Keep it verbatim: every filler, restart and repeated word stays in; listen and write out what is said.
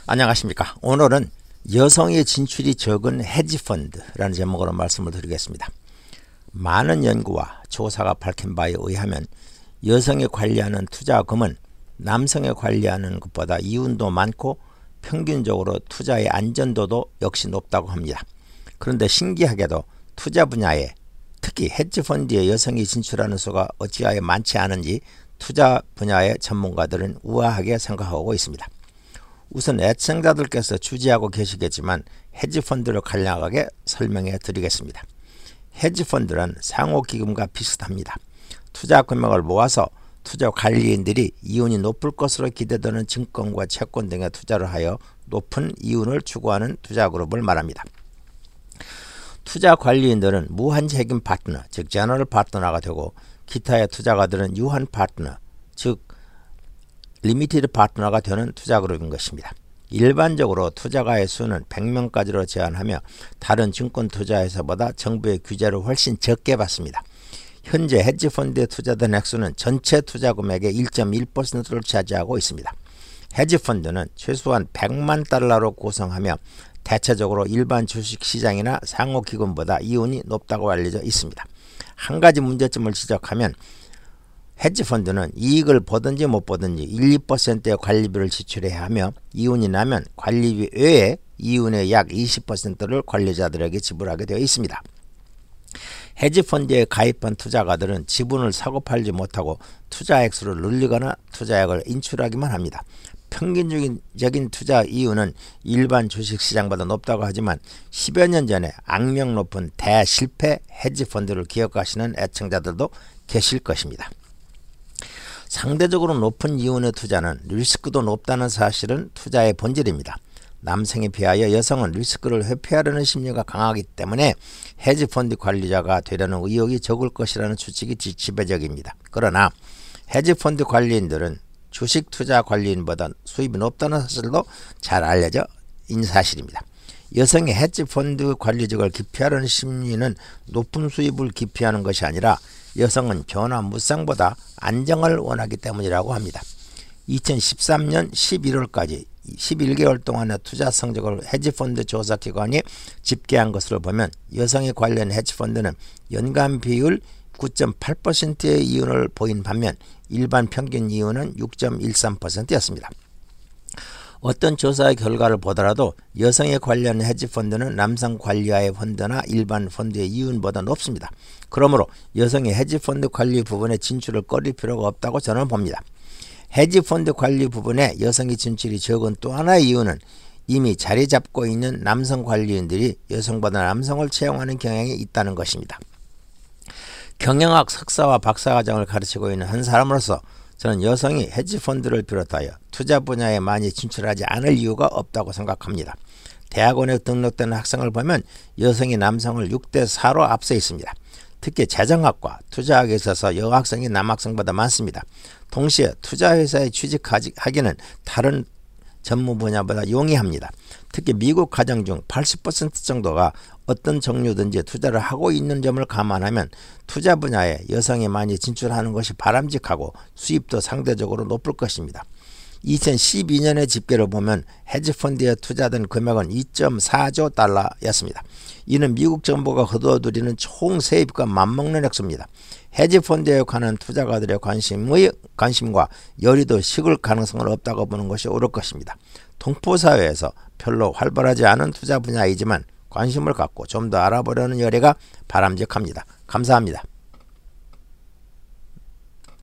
안녕하십니까. 오늘은 여성의 진출이 적은 헤지펀드라는 제목으로 말씀을 드리겠습니다. 많은 연구와 조사가 밝힌 바에 의하면 여성이 관리하는 투자금은 남성이 관리하는 것보다 이윤도 많고 평균적으로 투자의 안전도도 역시 높다고 합니다. 그런데 신기하게도 투자 분야에 특히 헤지펀드에 여성이 진출하는 수가 어찌하여 많지 않은지 투자 분야의 전문가들은 우아하게 생각하고 있습니다. 우선 애청자들께서 주지하고 계시겠지만 헤지펀드를 간략하게 설명해 드리겠습니다. 헤지펀드는 상호기금과 비슷합니다. 투자 금액을 모아서 투자 관리인들이 이윤이 높을 것으로 기대되는 증권과 채권 등에 투자를 하여 높은 이윤을 추구하는 투자 그룹을 말합니다. 투자 관리인들은 무한책임 파트너, 즉 제너럴 파트너가 되고 기타의 투자가들은 유한 파트너, 즉 리미티드 파트너가 되는 투자 그룹인 것입니다. 일반적으로 투자가의 수는 백 명까지로 제한하며 다른 증권 투자회사보다 정부의 규제를 훨씬 적게 받습니다. 현재 헤지펀드에 투자된 액수는 전체 투자 금액의 일 점 일 퍼센트를 차지하고 있습니다. 헤지펀드는 최소한 백만 달러로 구성하며 대체적으로 일반 주식시장이나 상호기금보다 이윤이 높다고 알려져 있습니다. 한 가지 문제점을 지적하면 헤지펀드는 이익을 보든지 못 보든지 일, 이 퍼센트의 관리비를 지출해야 하며 이윤이 나면 관리비 외에 이윤의 약 이십 퍼센트를 관리자들에게 지불하게 되어 있습니다. 헤지펀드에 가입한 투자가들은 지분을 사고 팔지 못하고 투자 액수를 늘리거나 투자액을 인출하기만 합니다. 평균적인 투자 이윤은 일반 주식시장보다 높다고 하지만 십여 년 전에 악명 높은 대실패 헤지펀드를 기억하시는 애청자들도 계실 것입니다. 상대적으로 높은 이윤의 투자는 리스크도 높다는 사실은 투자의 본질입니다. 남성에 비하여 여성은 리스크를 회피하려는 심리가 강하기 때문에 헤지펀드 관리자가 되려는 의욕이 적을 것이라는 추측이 지배적입니다. 그러나 헤지펀드 관리인들은 주식 투자 관리인보다 수입이 높다는 사실도 잘 알려져 있는 사실입니다. 여성의 헤지펀드 관리직을 기피하려는 심리는 높은 수입을 기피하는 것이 아니라 여성은 변화 무쌍보다 안정을 원하기 때문이라고 합니다. 이천십삼 년 십일월까지 십일 개월 동안의 투자 성적을 헤지펀드 조사기관이 집계한 것으로 보면 여성이 관련 헤지펀드는 연간 비율 구 점 팔 퍼센트의 이윤을 보인 반면 일반 평균 이윤은 육 점 일삼 퍼센트였습니다. 어떤 조사의 결과를 보더라도 여성에 관련 헤지펀드는 남성 관리하의 펀드나 일반 펀드의 이윤보다 높습니다. 그러므로 여성의 헤지펀드 관리 부분에 진출을 꺼릴 필요가 없다고 저는 봅니다. 헤지펀드 관리 부분에 여성의 진출이 적은 또 하나의 이유는 이미 자리 잡고 있는 남성 관리인들이 여성보다 남성을 채용하는 경향이 있다는 것입니다. 경영학 석사와 박사과정을 가르치고 있는 한 사람으로서 저는 여성이 헤지펀드를 비롯하여 투자 분야에 많이 진출하지 않을 이유가 없다고 생각합니다. 대학원에 등록된 학생을 보면 여성이 남성을 육 대 사로 앞서 있습니다. 특히 재정학과 투자학에 있어서 여학생이 남학생보다 많습니다. 동시에 투자회사에 취직하기는 다른 전문 분야보다 용이합니다. 특히 미국 가정 중 팔십 퍼센트 정도가 어떤 종류든지 투자를 하고 있는 점을 감안하면 투자 분야에 여성이 많이 진출하는 것이 바람직하고 수입도 상대적으로 높을 것입니다. 이천십이 년의 집계를 보면 헤지펀드에 투자된 금액은 이 점 사조 달러였습니다. 이는 미국 정부가 거둬들이는 총 세입과 맞먹는 액수입니다. 헤지펀드에 관한 투자가들의 관심의, 관심과 열의도 식을 가능성은 없다고 보는 것이 옳을 것입니다. 동포사회에서 별로 활발하지 않은 투자 분야이지만 관심을 갖고 좀 더 알아보려는 열의가 바람직합니다. 감사합니다.